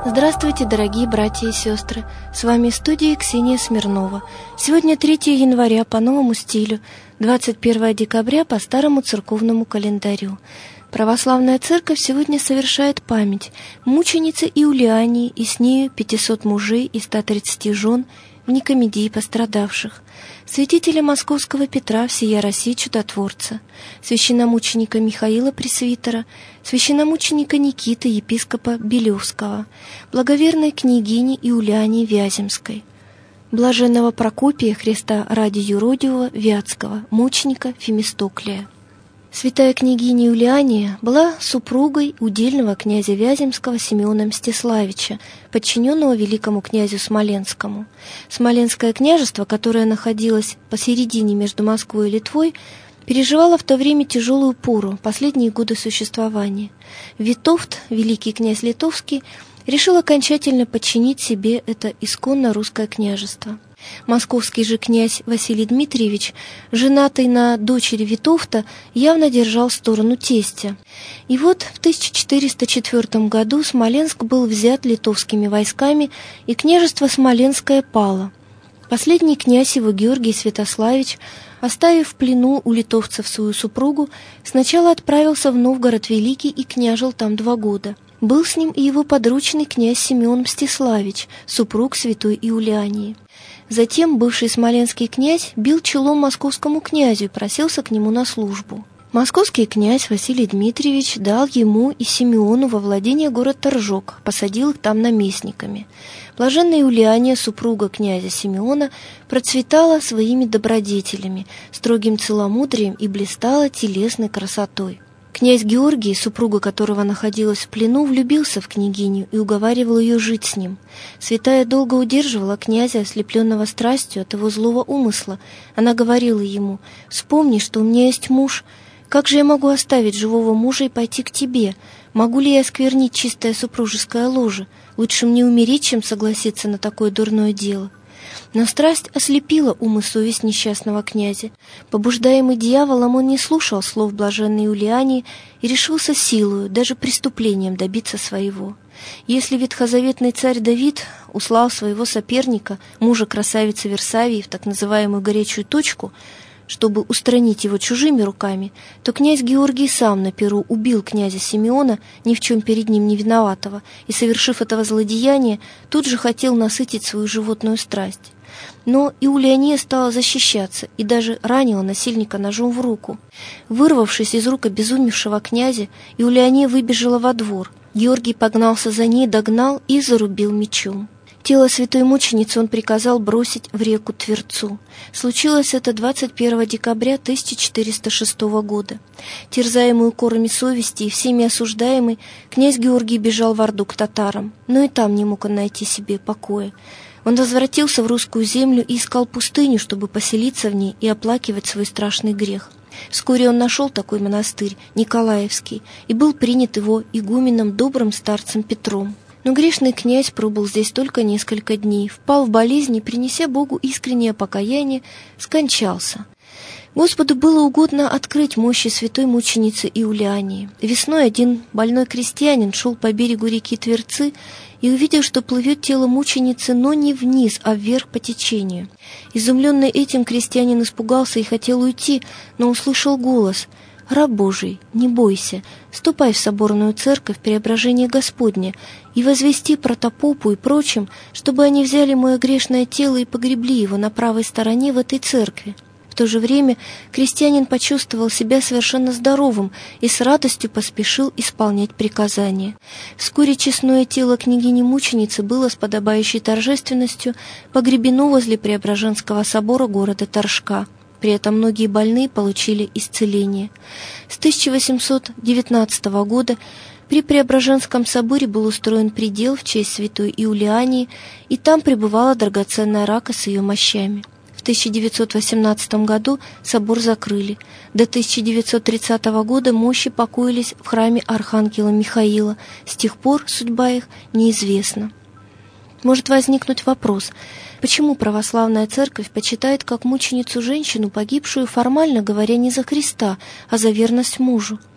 Здравствуйте, дорогие братья и сестры! С вами в студии Ксения Смирнова. Сегодня 3 января по новому стилю, 21 декабря по старому церковному календарю. Православная церковь сегодня совершает память мученицы Иулиании и с нею 500 мужей и 130 жен в Никомедии пострадавших, святителя Московского Петра всея России Чудотворца, священномученика Михаила Пресвитера, священномученика Никиты, епископа Белевского, благоверной княгини Иулиании Вяземской, блаженного Прокопия Христа ради юродивого Вятского, мученика Фемистоклия. Святая княгиня Иулиания была супругой удельного князя Вяземского Симеона Мстиславича, подчиненного великому князю Смоленскому. Смоленское княжество, которое находилось посередине между Москвой и Литвой, переживало в то время тяжелую пору, последние годы существования. Витовт, великий князь литовский, решил окончательно подчинить себе это исконно русское княжество. Московский же князь Василий Дмитриевич, женатый на дочери Витовта, явно держал сторону тестя. И вот в 1404 году Смоленск был взят литовскими войсками, и княжество Смоленское пало. Последний князь его, Георгий Святославич, оставив в плену у литовцев свою супругу, сначала отправился в Новгород Великий и княжил там 2 года. Был с ним и его подручный князь Симеон Мстиславич, супруг святой Иулиании. Затем бывший смоленский князь бил челом московскому князю и просился к нему на службу. Московский князь Василий Дмитриевич дал ему и Симеону во владение город Торжок, посадил их там наместниками. Блаженная Иулиания, супруга князя Симеона, процветала своими добродетелями, строгим целомудрием и блистала телесной красотой. Князь Георгий, супруга которого находилась в плену, влюбился в княгиню и уговаривал ее жить с ним. Святая долго удерживала князя, ослепленного страстью от его злого умысла. Она говорила ему: «Вспомни, что у меня есть муж. Как же я могу оставить живого мужа и пойти к тебе? Могу ли я осквернить чистое супружеское ложе? Лучше мне умереть, чем согласиться на такое дурное дело». Но страсть ослепила ум и совесть несчастного князя. Побуждаемый дьяволом, он не слушал слов блаженной Иулиании и решился силою, даже преступлением добиться своего. Если ветхозаветный царь Давид услал своего соперника, мужа красавицы Версавии, в так называемую горячую точку, чтобы устранить его чужими руками, то князь Георгий сам на перу убил князя Симеона, ни в чем перед ним не виноватого, и, совершив этого злодеяния, тут же хотел насытить свою животную страсть. Но Иулиания стала защищаться и даже ранила насильника ножом в руку. Вырвавшись из рук обезумевшего князя, Иулиания выбежала во двор. Георгий погнался за ней, догнал и зарубил мечом. Тело святой мученицы он приказал бросить в реку Тверцу. Случилось это 21 декабря 1406 года. Терзаемый укорами совести и всеми осуждаемый, князь Георгий бежал в Орду к татарам, но и там не мог он найти себе покоя. Он возвратился в русскую землю и искал пустыню, чтобы поселиться в ней и оплакивать свой страшный грех. Вскоре он нашел такой монастырь, Николаевский, и был принят его игуменом добрым старцем Петром. Но грешный князь пробыл здесь только несколько дней, впал в болезнь и, принеся Богу искреннее покаяние, скончался. Господу было угодно открыть мощи святой мученицы Иулиании. Весной один больной крестьянин шел по берегу реки Тверцы и увидел, что плывет тело мученицы, но не вниз, а вверх по течению. Изумленный этим, крестьянин испугался и хотел уйти, но услышал голос: «Раб Божий, не бойся, ступай в соборную церковь Преображения Господня и возвести протопопу и прочим, чтобы они взяли мое грешное тело и погребли его на правой стороне в этой церкви». В то же время крестьянин почувствовал себя совершенно здоровым и с радостью поспешил исполнять приказания. Вскоре честное тело княгини-мученицы было с подобающей торжественностью погребено возле Преображенского собора города Торжка. При этом многие больные получили исцеление. С 1819 года при Преображенском соборе был устроен предел в честь святой Иулиании, и там пребывала драгоценная рака с ее мощами. В 1918 году собор закрыли. До 1930 года мощи покоились в храме архангела Михаила. С тех пор судьба их неизвестна. Может возникнуть вопрос, почему православная церковь почитает как мученицу женщину, погибшую, формально говоря, не за Христа, а за верность мужу?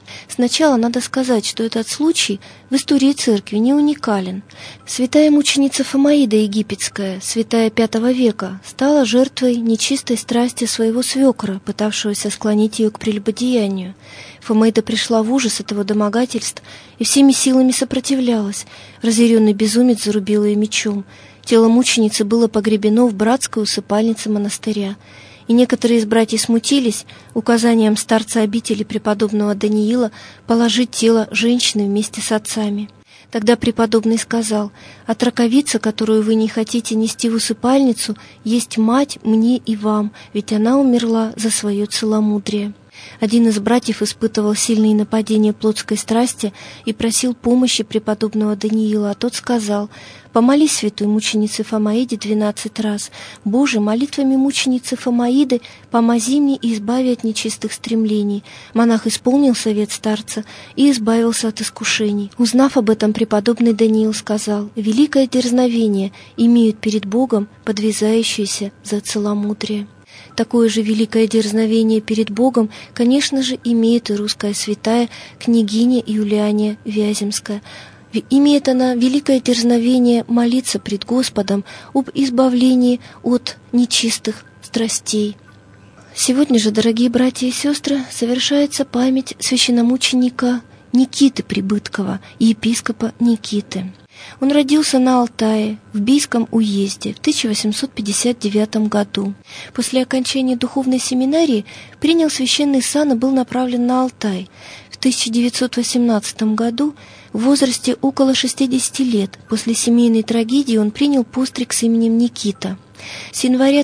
Сначала надо сказать, что этот случай в истории церкви не уникален. Святая мученица Фомаида Египетская, святая V века, стала жертвой нечистой страсти своего свекра, пытавшегося склонить ее к прелюбодеянию. Фомаида пришла в ужас этого домогательств и всеми силами сопротивлялась. Разъяренный безумец зарубил ее мечом. Тело мученицы было погребено в братской усыпальнице монастыря. И некоторые из братьев смутились указанием старца обители преподобного Даниила положить тело женщины вместе с отцами. Тогда преподобный сказал: «Отраковица, которую вы не хотите нести в усыпальницу, есть мать мне и вам, ведь она умерла за свое целомудрие». Один из братьев испытывал сильные нападения плотской страсти и просил помощи преподобного Даниила, а тот сказал: «Помолись святой мученице Фомаиде 12 раз. Боже, молитвами мученицы Фомаиды помози мне и избави от нечистых стремлений». Монах исполнил совет старца и избавился от искушений. Узнав об этом, преподобный Даниил сказал: «Великое дерзновение имеют перед Богом подвязающиеся за целомудрие». Такое же великое дерзновение перед Богом, конечно же, имеет и русская святая княгиня Юлиания Вяземская. Имеет она великое дерзновение молиться пред Господом об избавлении от нечистых страстей. Сегодня же, дорогие братья и сестры, совершается память священномученика Никиты Прибыткова, епископа Никиты. Он родился на Алтае, в Бийском уезде, в 1859 году. После окончания духовной семинарии принял священный сан и был направлен на Алтай. В 1918 году, в возрасте около 60 лет, после семейной трагедии он принял постриг с именем Никита. С января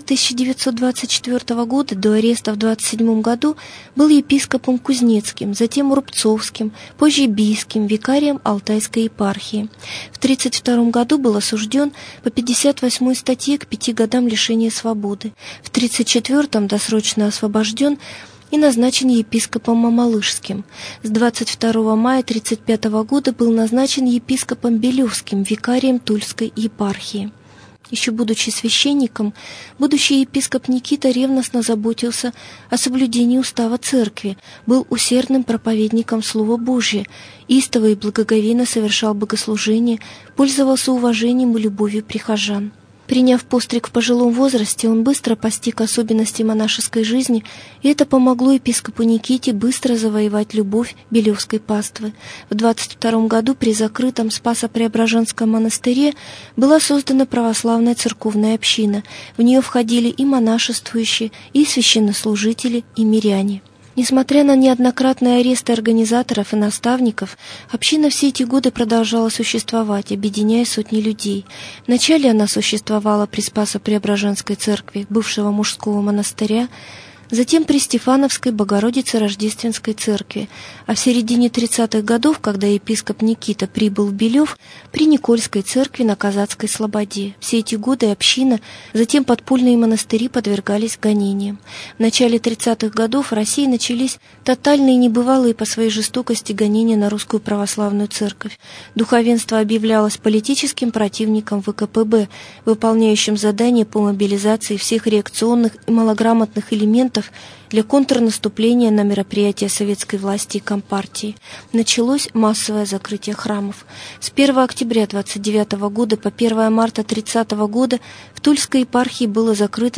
1924 года до ареста в 1927 году был епископом Кузнецким, затем Рубцовским, позже Бийским, викарием Алтайской епархии. В 1932 году был осужден по 58 статье к 5 годам лишения свободы. В 1934 досрочно освобожден и назначен епископом Мамалышским. С 22 мая 1935 года был назначен епископом Белевским, викарием Тульской епархии. Еще будучи священником, будущий епископ Никита ревностно заботился о соблюдении устава церкви, был усердным проповедником Слова Божия, истово и благоговейно совершал богослужение, пользовался уважением и любовью прихожан. Приняв постриг в пожилом возрасте, он быстро постиг особенности монашеской жизни, и это помогло епископу Никите быстро завоевать любовь Белевской паствы. В 1922 году при закрытом Спасо-Преображенском монастыре была создана православная церковная община. В нее входили и монашествующие, и священнослужители, и миряне. Несмотря на неоднократные аресты организаторов и наставников, община все эти годы продолжала существовать, объединяя сотни людей. Вначале она существовала при Спасо-Преображенской церкви бывшего мужского монастыря, затем при Стефановской Богородице Рождественской церкви, а в середине 30-х годов, когда епископ Никита прибыл в Белев, при Никольской церкви на Казацкой Слободе. Все эти годы община, затем подпольные монастыри подвергались гонениям. В начале 30-х годов в России начались тотальные, небывалые по своей жестокости гонения на русскую православную церковь. Духовенство объявлялось политическим противником ВКПБ, выполняющим задания по мобилизации всех реакционных и малограмотных элементов для контрнаступления на мероприятия советской власти и Компартии. Началось массовое закрытие храмов. С 1 октября 1929 года по 1 марта 1930 года в Тульской епархии было закрыто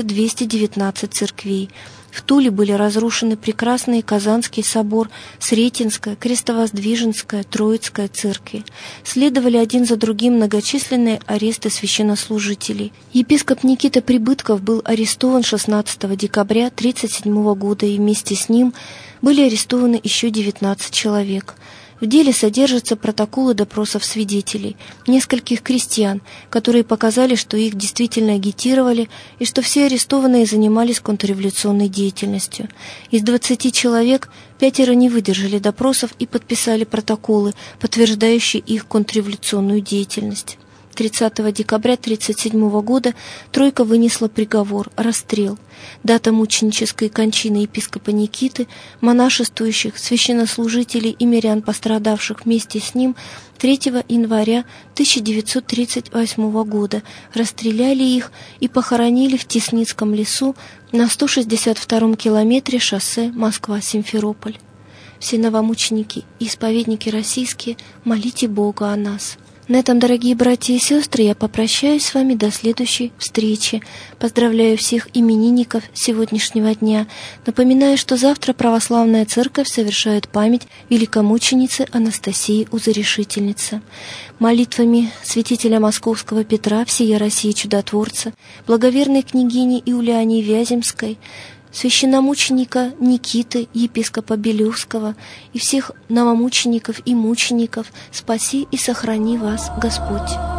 219 церквей. В Туле были разрушены прекрасные Казанский собор, Сретенская, Крестовоздвиженская, Троицкая церкви. Следовали один за другим многочисленные аресты священнослужителей. Епископ Никита Прибытков был арестован 16 декабря 1937 года, и вместе с ним были арестованы еще 19 человек. В деле содержатся протоколы допросов свидетелей, нескольких крестьян, которые показали, что их действительно агитировали и что все арестованные занимались контрреволюционной деятельностью. Из 20 человек 5 не выдержали допросов и подписали протоколы, подтверждающие их контрреволюционную деятельность. 30 декабря 1937 года тройка вынесла приговор – расстрел. Дата мученической кончины епископа Никиты, монашествующих, священнослужителей и мирян, пострадавших вместе с ним, 3 января 1938 года. Расстреляли их и похоронили в Тесницком лесу на 162-м километре шоссе Москва-Симферополь. все новомученики и исповедники российские, молите Бога о нас. На этом, дорогие братья и сестры, я попрощаюсь с вами до следующей встречи. Поздравляю всех именинников сегодняшнего дня. Напоминаю, что завтра Православная Церковь совершает память великомученицы Анастасии Узорешительницы. Молитвами святителя Московского Петра, всея России Чудотворца, благоверной княгини Иулиании Вяземской, священномученика Никиты, епископа Белевского и всех новомучеников и мучеников, спаси и сохрани вас Господь.